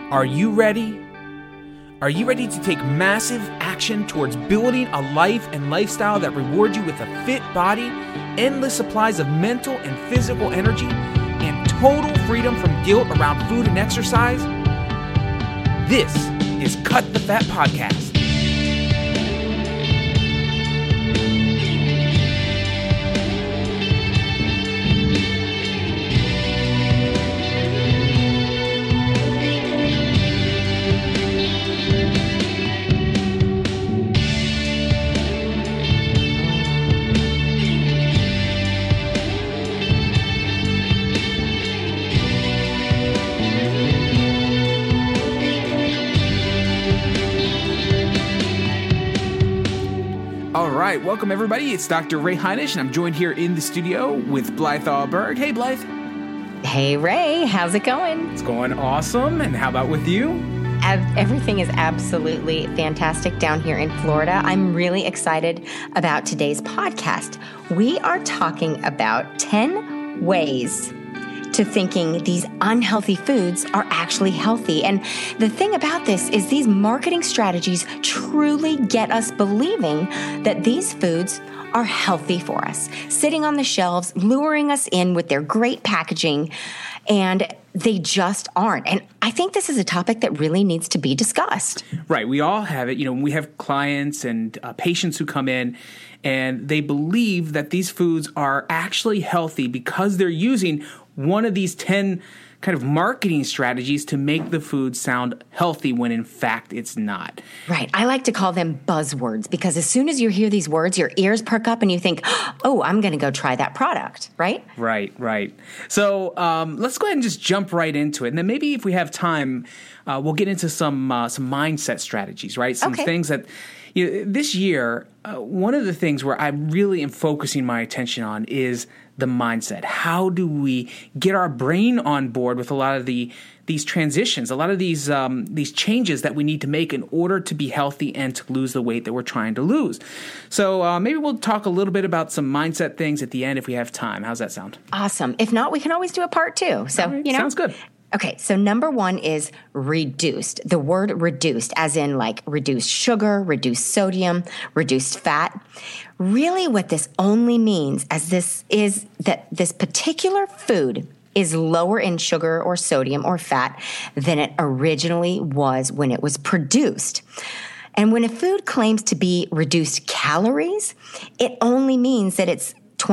Are you ready? Are you ready to take massive action towards building a life and lifestyle that rewards you with a fit body, endless supplies of mental and physical energy, and total freedom from guilt around food and exercise? This is Cut the Fat Podcast. All right, welcome everybody. It's Dr. Ray Heinisch, and I'm joined here in the studio with Blythe Allberg. Hey, Blythe. Hey, Ray. How's it going? It's going awesome. And how about with you? Everything is absolutely fantastic down here in Florida. I'm really excited about today's podcast. We are talking about 10 ways to thinking these unhealthy foods are actually healthy. And the thing about this is these marketing strategies truly get us believing that these foods are healthy for us, sitting on the shelves, luring us in with their great packaging, and they just aren't. And I think this is a topic that really needs to be discussed. Right. We all have it. You know, we have clients and patients who come in and they believe that these foods are actually healthy because they're using one of these 10 kind of marketing strategies to make the food sound healthy when in fact it's not. Right. I like to call them buzzwords because as soon as you hear these words, your ears perk up and you think, oh, I'm going to go try that product, right? Right. So let's go ahead and just jump right into it. And then maybe if we have time, we'll get into some mindset strategies, right? Some things that this year, one of the things where I really am focusing my attention on is the mindset. How do we get our brain on board with a lot of these transitions, a lot of these changes that we need to make in order to be healthy and to lose the weight that we're trying to lose? So maybe we'll talk a little bit about some mindset things at the end if we have time. How's that sound? Awesome. If not, we can always do a part two. So, right, sounds good. Okay, so number one is reduced. The word reduced, as in like reduced sugar, reduced sodium, reduced fat. Really what this only means is that this particular food is lower in sugar or sodium or fat than it originally was when it was produced. And when a food claims to be reduced calories, it only means that it's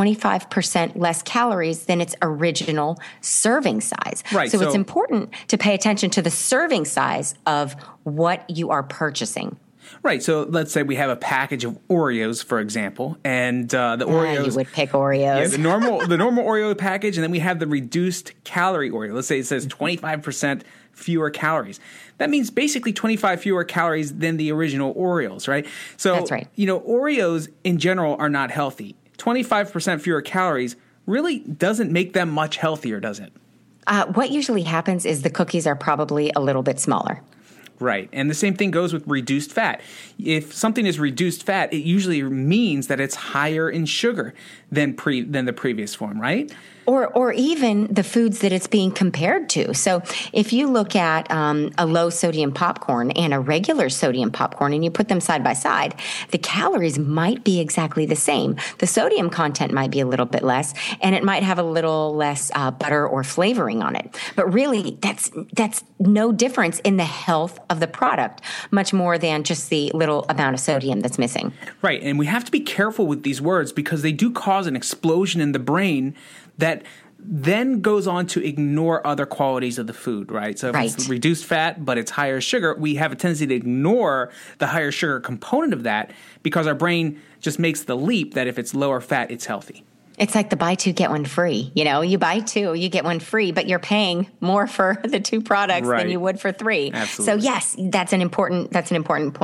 25% less calories than its original serving size. Right. So it's important to pay attention to the serving size of what you are purchasing. Right. So let's say we have a package of Oreos, for example, and the Oreos. You would pick Oreos. Yeah, the normal Oreo package, and then we have the reduced calorie Oreo. Let's say it says 25% fewer calories. That means basically 25 fewer calories than the original Oreos, right? So that's right. Oreos in general are not healthy. 25% fewer calories really doesn't make them much healthier, does it? What usually happens is the cookies are probably a little bit smaller. Right. And the same thing goes with reduced fat. If something is reduced fat, it usually means that it's higher in sugar than the previous form, right? Or even the foods that it's being compared to. So if you look at a low sodium popcorn and a regular sodium popcorn and you put them side by side, the calories might be exactly the same. The sodium content might be a little bit less, and it might have a little less butter or flavoring on it. But really, that's no difference in the health of the product, much more than just the little amount of sodium that's missing. Right. And we have to be careful with these words because they do cause an explosion in the brain that then goes on to ignore other qualities of the food, right? So if it's reduced fat, but it's higher sugar, we have a tendency to ignore the higher sugar component of that because our brain just makes the leap that if it's lower fat, it's healthy. It's like the buy two, get one free. You buy two, you get one free, but you're paying more for the two products than you would for three. Absolutely. So yes, that's an important point.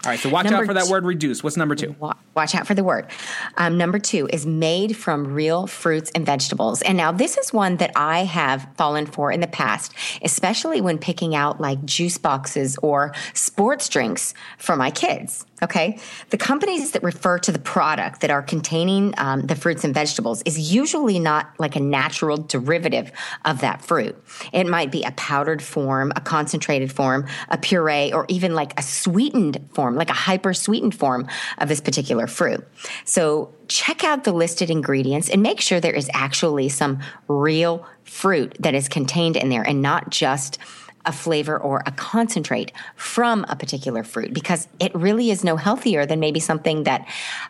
All right, so watch out for that word reduce. What's number 2? Watch out for the word. Number 2 is made from real fruits and vegetables. And now this is one that I have fallen for in the past, especially when picking out like juice boxes or sports drinks for my kids. Okay. The companies that refer to the product that are containing the fruits and vegetables is usually not like a natural derivative of that fruit. It might be a powdered form, a concentrated form, a puree, or even like a sweetened form, like a hyper sweetened form of this particular fruit. So check out the listed ingredients and make sure there is actually some real fruit that is contained in there and not just a flavor or a concentrate from a particular fruit, because it really is no healthier than maybe something that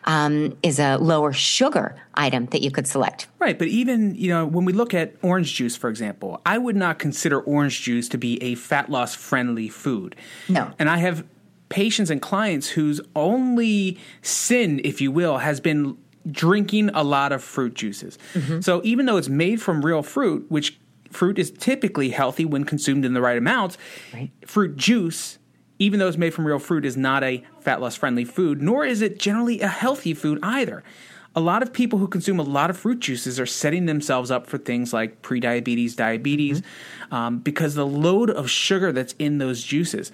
is a lower sugar item that you could select. Right. But even, when we look at orange juice, for example, I would not consider orange juice to be a fat loss friendly food. No. And I have patients and clients whose only sin, if you will, has been drinking a lot of fruit juices. Mm-hmm. So even though it's made from real fruit, which fruit is typically healthy when consumed in the right amounts. Right. Fruit juice, even though it's made from real fruit, is not a fat loss friendly food, nor is it generally a healthy food either. A lot of people who consume a lot of fruit juices are setting themselves up for things like prediabetes, diabetes, because the load of sugar that's in those juices,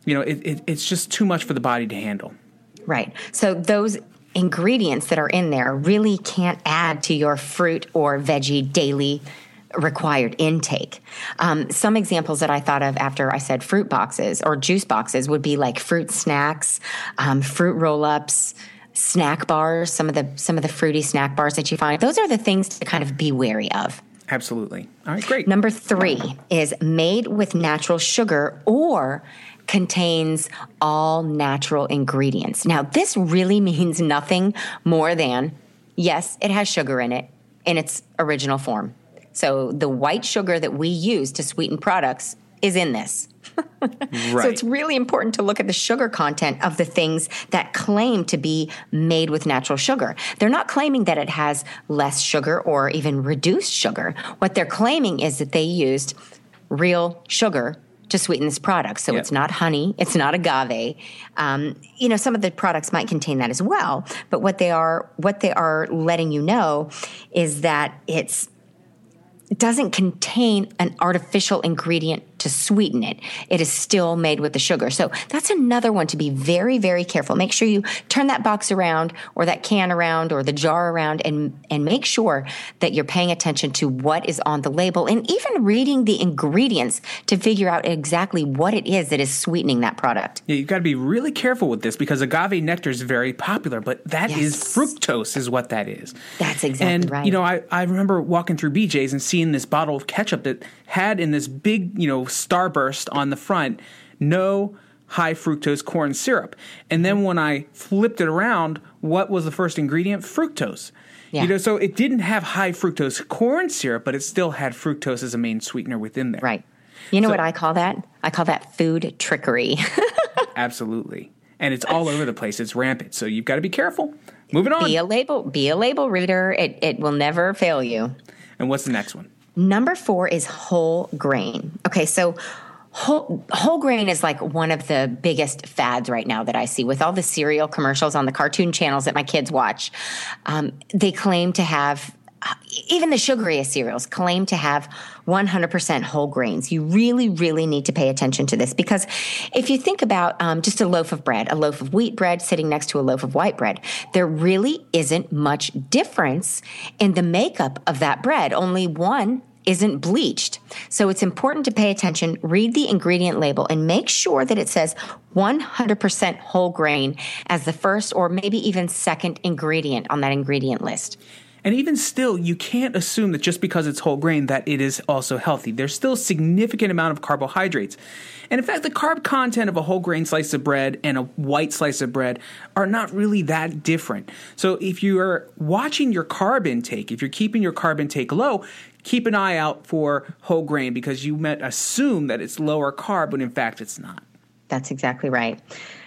it's just too much for the body to handle. Right. So those ingredients that are in there really can't add to your fruit or veggie daily required intake. Some examples that I thought of after I said fruit boxes or juice boxes would be like fruit snacks, fruit roll-ups, snack bars, some of the fruity snack bars that you find. Those are the things to kind of be wary of. Absolutely. All right, great. Number 3 is made with natural sugar or contains all natural ingredients. Now, this really means nothing more than, yes, it has sugar in it in its original form. So the white sugar that we use to sweeten products is in this. Right. So it's really important to look at the sugar content of the things that claim to be made with natural sugar. They're not claiming that it has less sugar or even reduced sugar. What they're claiming is that they used real sugar to sweeten this product. So It's not honey, it's not agave. Some of the products might contain that as well. But what they are letting you know is that it doesn't contain an artificial ingredient to sweeten it. It is still made with the sugar. So that's another one to be very, very careful. Make sure you turn that box around or that can around or the jar around and make sure that you're paying attention to what is on the label and even reading the ingredients to figure out exactly what it is that is sweetening that product. Yeah, you've got to be really careful with this because agave nectar is very popular, but that is fructose is what that is. That's exactly right. I remember walking through BJ's and seeing this bottle of ketchup that had in this big, starburst on the front, no high fructose corn syrup. And then when I flipped it around, what was the first ingredient? Fructose. Yeah. So it didn't have high fructose corn syrup, but it still had fructose as a main sweetener within there. Right. What I call that? I call that food trickery. Absolutely. And it's all over the place. It's rampant. So you've got to be careful. Moving on. Be a label reader. It will never fail you. And what's the next one? Number 4 is whole grain. Okay, so whole grain is like one of the biggest fads right now that I see with all the cereal commercials on the cartoon channels that my kids watch. They claim to have, even the sugariest cereals claim to have 100% whole grains. You really, really need to pay attention to this because if you think about just a loaf of bread, a loaf of wheat bread sitting next to a loaf of white bread, there really isn't much difference in the makeup of that bread. Only one isn't bleached. So it's important to pay attention, read the ingredient label, and make sure that it says 100% whole grain as the first or maybe even second ingredient on that ingredient list. And even still, you can't assume that just because it's whole grain that it is also healthy. There's still a significant amount of carbohydrates. And in fact, the carb content of a whole grain slice of bread and a white slice of bread are not really that different. So if you are watching your carb intake, if you're keeping your carb intake low, keep an eye out for whole grain because you might assume that it's lower carb when in fact it's not. That's exactly right.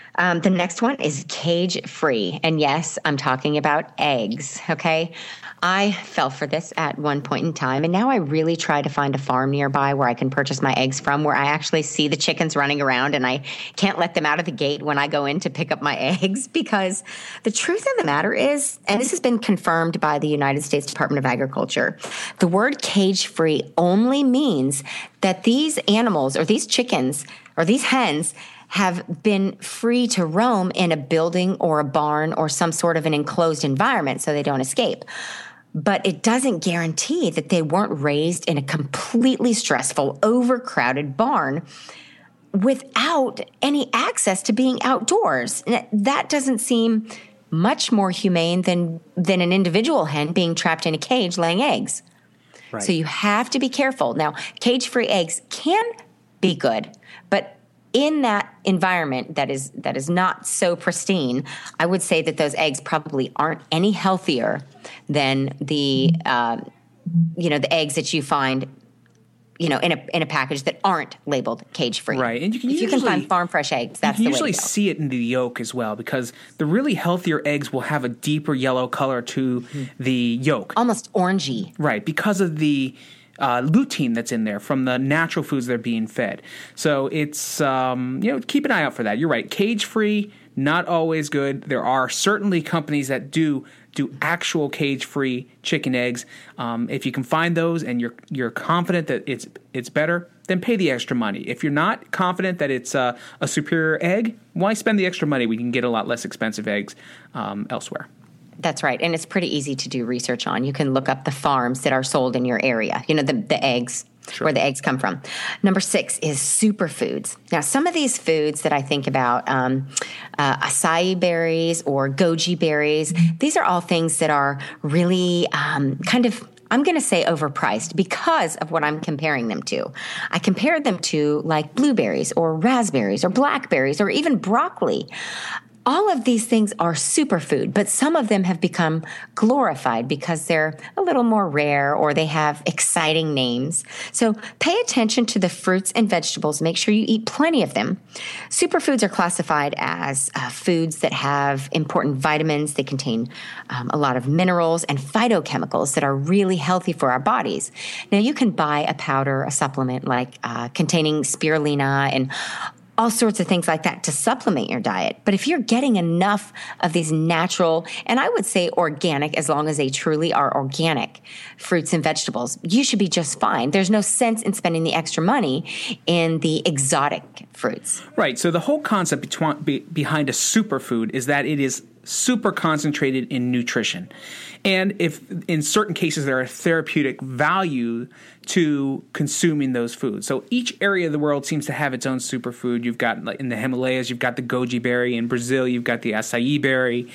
The next one is cage free. And yes, I'm talking about eggs. Okay. I fell for this at one point in time. And now I really try to find a farm nearby where I can purchase my eggs from, where I actually see the chickens running around and I can't let them out of the gate when I go in to pick up my eggs. Because the truth of the matter is, and this has been confirmed by the United States Department of Agriculture, the word cage free only means that these animals or these chickens or these hens have been free to roam in a building or a barn or some sort of an enclosed environment so they don't escape. But it doesn't guarantee that they weren't raised in a completely stressful, overcrowded barn without any access to being outdoors. That doesn't seem much more humane than an individual hen being trapped in a cage laying eggs. Right. So you have to be careful. Now, cage-free eggs can be good, but in that environment that is not so pristine, I would say that those eggs probably aren't any healthier than the the eggs that you find in a package that aren't labeled cage free. Right, and you can find farm fresh eggs. That's the way to go. You usually see it in the yolk as well, because the really healthier eggs will have a deeper yellow color to the yolk, almost orangey. Right, because of the lutein that's in there from the natural foods they're being fed. So it's, keep an eye out for that. You're right. Cage-free, not always good. There are certainly companies that do actual cage-free chicken eggs. If you can find those and you're confident that it's better, then pay the extra money. If you're not confident that it's a superior egg, why spend the extra money? We can get a lot less expensive eggs elsewhere. That's right. And it's pretty easy to do research on. You can look up the farms that are sold in your area, the eggs, sure, where the eggs come from. Number 6 is superfoods. Now, some of these foods that I think about, acai berries or goji berries, these are all things that are really I'm going to say overpriced because of what I'm comparing them to. I compared them to like blueberries or raspberries or blackberries or even broccoli. All of these things are superfood, but some of them have become glorified because they're a little more rare or they have exciting names. So pay attention to the fruits and vegetables. Make sure you eat plenty of them. Superfoods are classified as foods that have important vitamins. They contain a lot of minerals and phytochemicals that are really healthy for our bodies. Now, you can buy a powder, a supplement like containing spirulina and all sorts of things like that to supplement your diet. But if you're getting enough of these natural, and I would say organic, as long as they truly are organic fruits and vegetables, you should be just fine. There's no sense in spending the extra money in the exotic fruits. Right. So the whole concept behind a superfood is that it is super concentrated in nutrition. And if in certain cases there are therapeutic value to consuming those foods. So each area of the world seems to have its own superfood. You've got, like, in the Himalayas, you've got the goji berry. In Brazil, you've got the acai berry.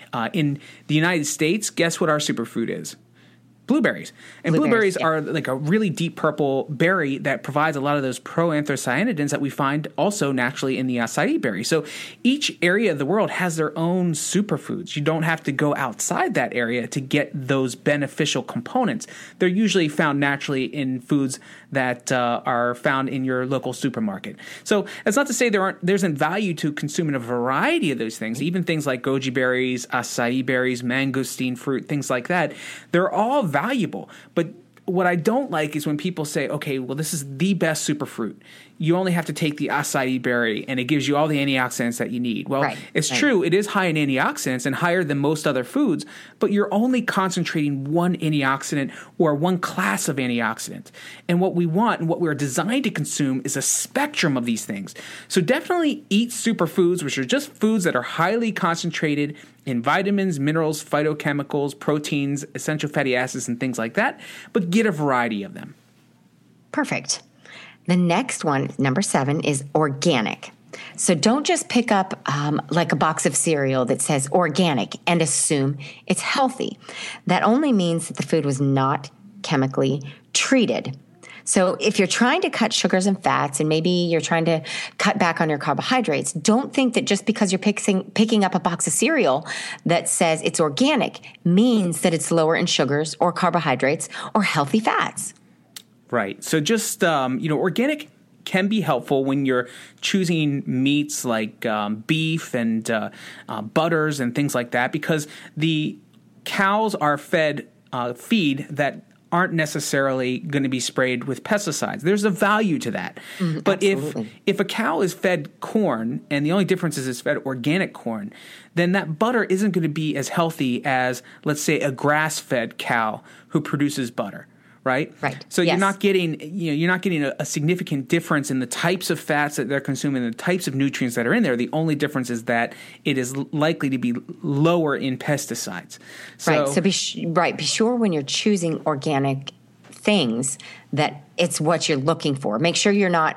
In the United States, guess what our superfood is? Blueberries. And blueberries are like a really deep purple berry that provides a lot of those proanthocyanidins that we find also naturally in the acai berry. So each area of the world has their own superfoods. You don't have to go outside that area to get those beneficial components. They're usually found naturally in foods that are found in your local supermarket. So that's not to say there isn't value to consuming a variety of those things, even things like goji berries, acai berries, mangosteen fruit, things like that. They're all valuable. But what I don't like is when people say, okay, well, this is the best superfruit. You only have to take the acai berry and it gives you all the antioxidants that you need. Well, it's true. It is high in antioxidants and higher than most other foods, but you're only concentrating one antioxidant or one class of antioxidants. And what we want and what we're designed to consume is a spectrum of these things. So definitely eat superfoods, which are just foods that are highly concentrated in vitamins, minerals, phytochemicals, proteins, essential fatty acids, and things like that, but get a variety of them. Perfect. The next one, number 7, is organic. So don't just pick up like a box of cereal that says organic and assume it's healthy. That only means that the food was not chemically treated. So if you're trying to cut sugars and fats and maybe you're trying to cut back on your carbohydrates, don't think that just because you're picking up a box of cereal that says it's organic means that it's lower in sugars or carbohydrates or healthy fats. Right. So just, organic can be helpful when you're choosing meats like beef and butters and things like that, because the cows are fed feed that aren't necessarily going to be sprayed with pesticides. There's a value to that. But if a cow is fed corn and the only difference is it's fed organic corn, then that butter isn't going to be as healthy as, let's say, a grass-fed cow who produces butter. Right. So you're not getting a significant difference in the types of fats that they're consuming, the types of nutrients that are in there. The only difference is that it is likely to be lower in pesticides. So be sure when you're choosing organic things that it's what you're looking for. Make sure you're not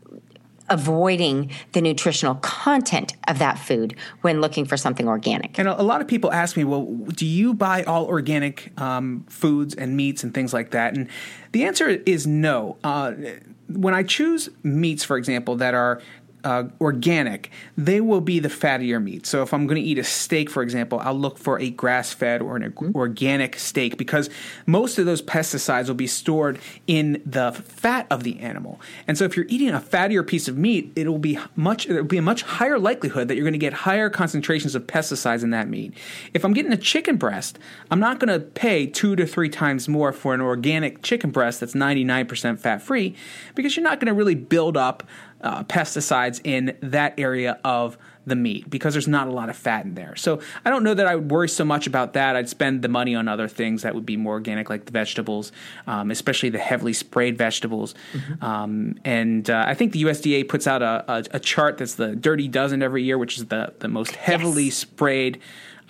avoiding the nutritional content of that food when looking for something organic. And a lot of people ask me, well, do you buy all organic foods and meats and things like that? And the answer is no. When I choose meats, for example, that are organic, they will be the fattier meat. So if I'm going to eat a steak, for example, I'll look for a grass-fed or an organic steak, because most of those pesticides will be stored in the fat of the animal. And so if you're eating a fattier piece of meat, it'll be a much higher likelihood that you're going to get higher concentrations of pesticides in that meat. If I'm getting a chicken breast, I'm not going to pay 2 to 3 times more for an organic chicken breast that's 99% fat-free, because you're not going to really build up pesticides in that area of the meat, because there's not a lot of fat in there. So I don't know that I would worry so much about that. I'd spend the money on other things that would be more organic, like the vegetables, especially the heavily sprayed vegetables. And I think the USDA puts out a chart that's the Dirty Dozen every year, which is the most heavily sprayed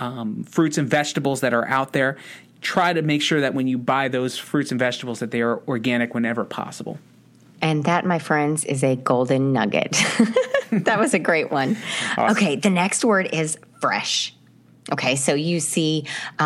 fruits and vegetables that are out there. Try to make sure that when you buy those fruits and vegetables that they are organic whenever possible. And that, my friends, is a golden nugget. That was a great one. Awesome. Okay, the next word is fresh. Okay, so you see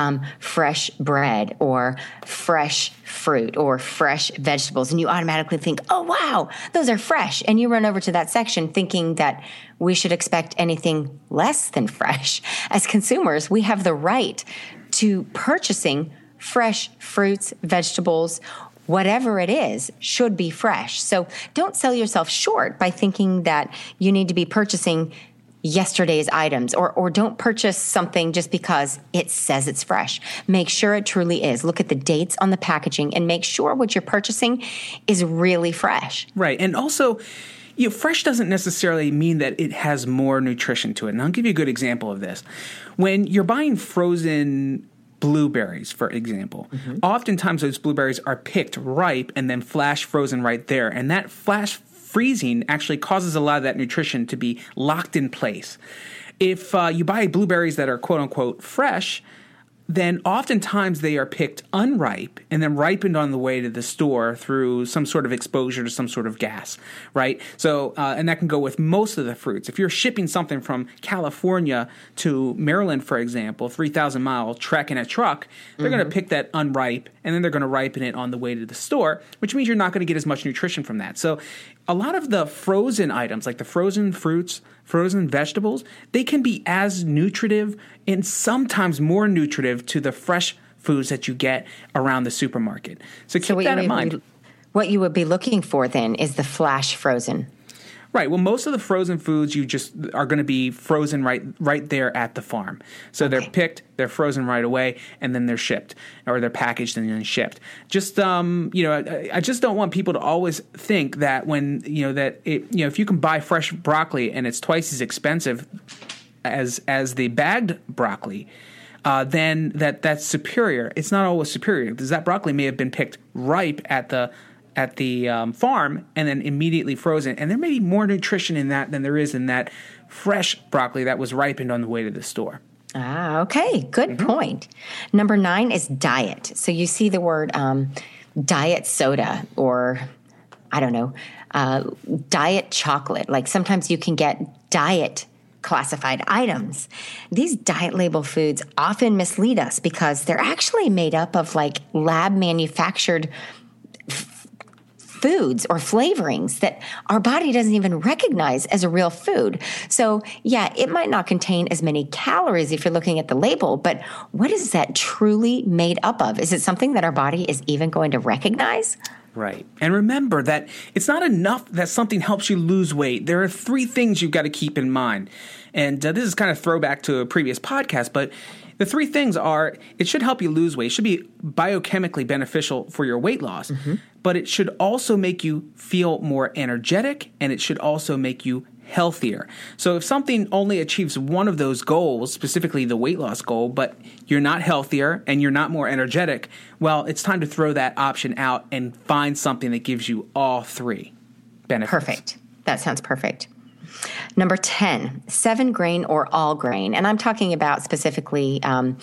fresh bread or fresh fruit or fresh vegetables, and you automatically think, oh, wow, those are fresh. And you run over to that section thinking that we should expect anything less than fresh. As consumers, we have the right to purchasing fresh fruits, vegetables, whatever it is should be fresh. So don't sell yourself short by thinking that you need to be purchasing yesterday's items, or don't purchase something just because it says it's fresh. Make sure it truly is. Look at the dates on the packaging and make sure what you're purchasing is really fresh. Right. And also, fresh doesn't necessarily mean that it has more nutrition to it. And I'll give you a good example of this. When you're buying frozen blueberries, for example, oftentimes those blueberries are picked ripe and then flash frozen right there. And that flash freezing actually causes a lot of that nutrition to be locked in place. If you buy blueberries that are quote-unquote fresh, then oftentimes they are picked unripe and then ripened on the way to the store through some sort of exposure to some sort of gas, right? So, and that can go with most of the fruits. If you're shipping something from California to Maryland, for example, 3,000-mile trek in a truck, they're going to pick that unripe and then they're going to ripen it on the way to the store, which means you're not going to get as much nutrition from that. So a lot of the frozen items, like the frozen fruits, frozen vegetables, they can be as nutritive and sometimes more nutritive to the fresh foods that you get around the supermarket. So keep that in mind. What you would be looking for then is the flash frozen. Right. Well, most of the frozen foods you just are going to be frozen right there at the farm. So they're picked, they're frozen right away, and then they're shipped, or they're packaged and then shipped. Just I just don't want people to always think that if you can buy fresh broccoli and it's twice as expensive as the bagged broccoli, then that's superior. It's not always superior, because that broccoli may have been picked ripe at the farm and then immediately frozen. And there may be more nutrition in that than there is in that fresh broccoli that was ripened on the way to the store. Okay. Good point. Number 9 is diet. So you see the word diet soda, or I don't know, diet chocolate. Like sometimes you can get diet classified items. These diet label foods often mislead us because they're actually made up of like lab manufactured foods or flavorings that our body doesn't even recognize as a real food. So yeah, it might not contain as many calories if you're looking at the label, but what is that truly made up of? Is it something that our body is even going to recognize? Right. And remember that it's not enough that something helps you lose weight. There are 3 things you've got to keep in mind. And this is kind of throwback to a previous podcast, but the 3 things are, it should help you lose weight. It should be biochemically beneficial for your weight loss, but it should also make you feel more energetic, and it should also make you healthier. So if something only achieves one of those goals, specifically the weight loss goal, but you're not healthier and you're not more energetic, well, it's time to throw that option out and find something that gives you all 3 benefits. Perfect. That sounds perfect. Number 10, 7 grain or all grain. And I'm talking about specifically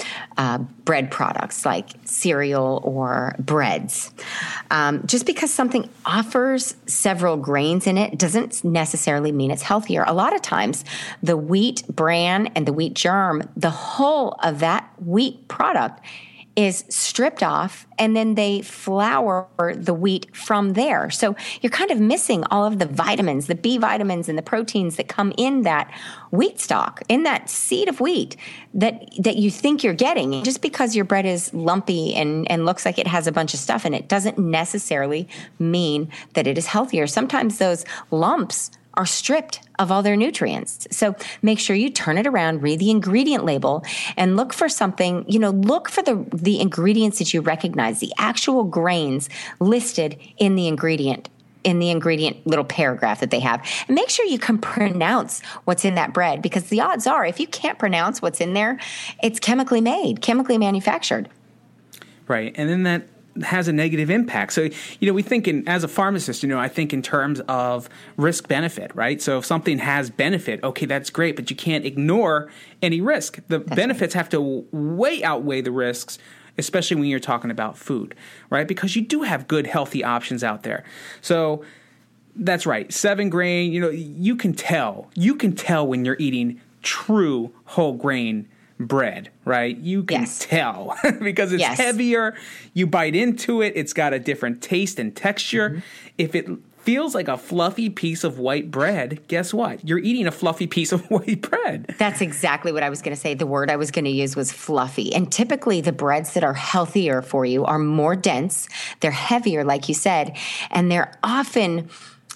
bread products like cereal or breads. Just because something offers several grains in it doesn't necessarily mean it's healthier. A lot of times, the wheat bran and the wheat germ, the whole of that wheat product is stripped off, and then they flour the wheat from there. So you're kind of missing all of the vitamins, the B vitamins and the proteins that come in that wheat stock, in that seed of wheat that you think you're getting. Just because your bread is lumpy and looks like it has a bunch of stuff in it doesn't necessarily mean that it is healthier. Sometimes those lumps are stripped of all their nutrients. So make sure you turn it around, read the ingredient label, and look for something, look for the ingredients that you recognize, the actual grains listed in the ingredient little paragraph that they have. And make sure you can pronounce what's in that bread, because the odds are if you can't pronounce what's in there, it's chemically made, chemically manufactured. Right. And then that has a negative impact. So, we think as a pharmacist, I think in terms of risk benefit, right? So if something has benefit, okay, that's great, but you can't ignore any risk. The benefits have to way outweigh the risks, especially when you're talking about food, right? Because you do have good, healthy options out there. So that's right. 7 grain, you can tell when you're eating true whole grain bread, right? You can tell because it's heavier. You bite into it. It's got a different taste and texture. If it feels like a fluffy piece of white bread, guess what? You're eating a fluffy piece of white bread. That's exactly what I was going to say. The word I was going to use was fluffy. And typically the breads that are healthier for you are more dense. They're heavier, like you said, and they're often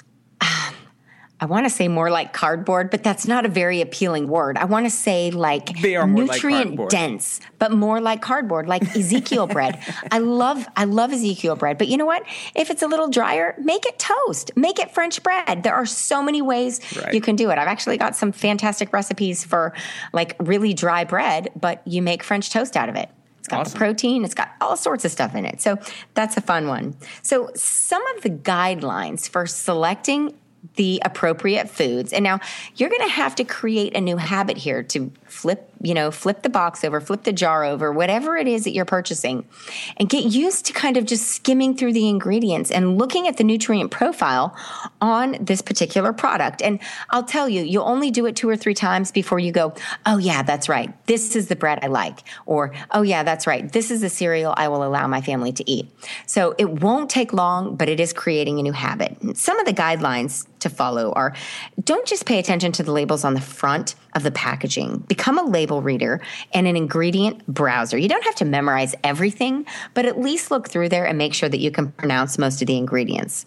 I want to say more like cardboard, but that's not a very appealing word. I want to say like they are more nutrient like dense, but more like cardboard, like Ezekiel bread. I love Ezekiel bread, but you know what? If it's a little drier, make it toast, make it French bread. There are so many ways you can do it. I've actually got some fantastic recipes for like really dry bread, but you make French toast out of it. It's got the protein. It's got all sorts of stuff in it. So that's a fun one. So some of the guidelines for selecting the appropriate foods. And now you're going to have to create a new habit here to flip the box over, flip the jar over, whatever it is that you're purchasing, and get used to kind of just skimming through the ingredients and looking at the nutrient profile on this particular product. And I'll tell you, you'll only do it 2 or 3 times before you go, oh yeah, that's right. This is the bread I like. Or, oh yeah, that's right. This is the cereal I will allow my family to eat. So it won't take long, but it is creating a new habit. And some of the guidelines to follow are, don't just pay attention to the labels on the front of the packaging. Become a label reader and an ingredient browser. You don't have to memorize everything, but at least look through there and make sure that you can pronounce most of the ingredients.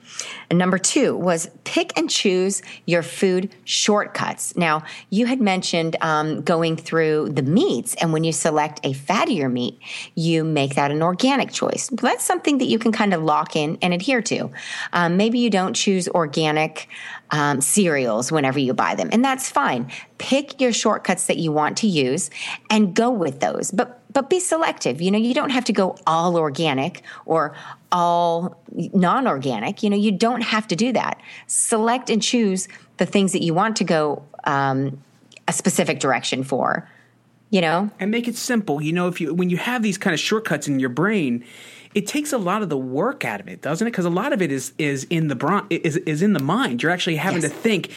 And number 2 was pick and choose your food shortcuts. Now, you had mentioned going through the meats, and when you select a fattier meat, you make that an organic choice. Well, that's something that you can kind of lock in and adhere to. Maybe you don't choose organic cereals whenever you buy them, and that's fine. Pick your shortcuts that you want to use and go with those. But be selective. You don't have to go all organic or all non-organic. You don't have to do that. Select and choose the things that you want to go a specific direction for, And make it simple. When you have these kind of shortcuts in your brain, it takes a lot of the work out of it, doesn't it? Because a lot of it is in the mind. You're actually having to think,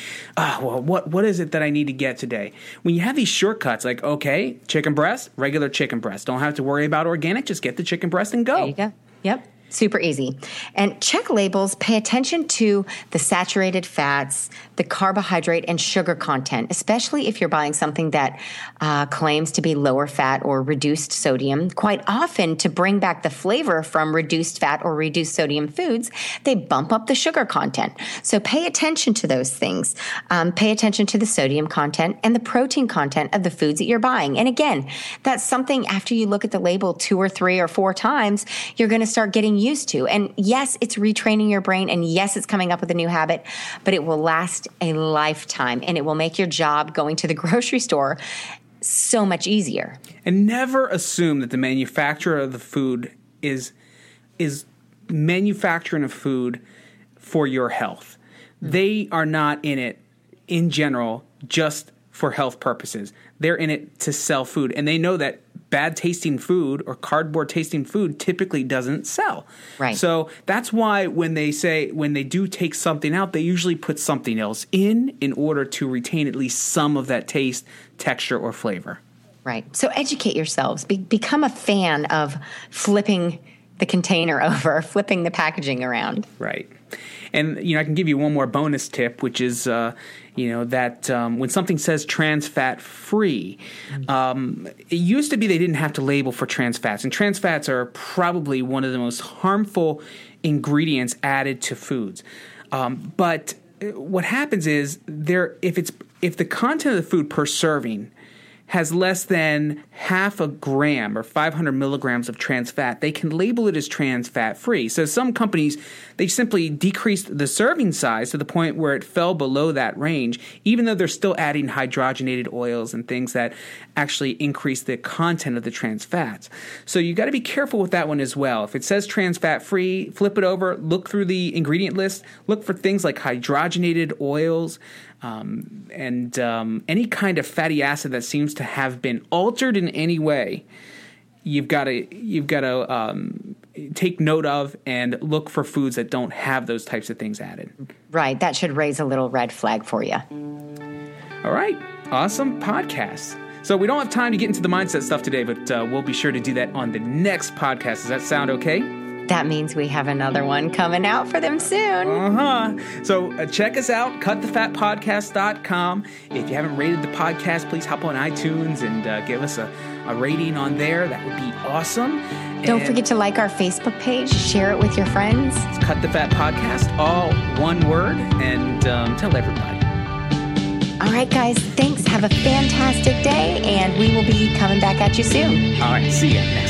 what is it that I need to get today? When you have these shortcuts, like, okay, chicken breast, regular chicken breast. Don't have to worry about organic. Just get the chicken breast and go. There you go. Yep. Super easy. And check labels. Pay attention to the saturated fats, the carbohydrate and sugar content, especially if you're buying something that claims to be lower fat or reduced sodium. Quite often, to bring back the flavor from reduced fat or reduced sodium foods, they bump up the sugar content. So pay attention to those things. Pay attention to the sodium content and the protein content of the foods that you're buying. And again, that's something after you look at the label 2 or 3 or 4 times, you're going to start getting used to. And yes, it's retraining your brain, and yes, it's coming up with a new habit, but it will last a lifetime, and it will make your job going to the grocery store so much easier. And never assume that the manufacturer of the food is manufacturing a food for your health. They are not in it, in general, just for health purposes. They're in it to sell food, and they know that bad tasting food or cardboard tasting food typically doesn't sell. Right. So that's why when they do take something out, they usually put something else in order to retain at least some of that taste, texture, or flavor. Right. So educate yourselves. Become a fan of flipping the container over, flipping the packaging around. Right. And, I can give you one more bonus tip, which is, that when something says trans fat free, it used to be they didn't have to label for trans fats. And trans fats are probably one of the most harmful ingredients added to foods. But what happens is if the content of the food per serving has less than half a gram or 500 milligrams of trans fat, they can label it as trans fat free. So some companies, they simply decreased the serving size to the point where it fell below that range, even though they're still adding hydrogenated oils and things that actually increase the content of the trans fats. So you got to be careful with that one as well. If it says trans fat free, flip it over, look through the ingredient list, look for things like hydrogenated oils, and any kind of fatty acid that seems to have been altered in any way, you've got to take note of and look for foods that don't have those types of things added. Right. That should raise a little red flag for you. All right. Awesome podcast. So we don't have time to get into the mindset stuff today, but we'll be sure to do that on the next podcast. Does that sound okay? That means we have another one coming out for them soon. So check us out, cutthefatpodcast.com. If you haven't rated the podcast, please hop on iTunes and give us a rating on there. That would be awesome. Don't forget to like our Facebook page, share it with your friends. It's Cut the Fat Podcast, all one word, and tell everybody. All right, guys, thanks. Have a fantastic day, and we will be coming back at you soon. All right, see you next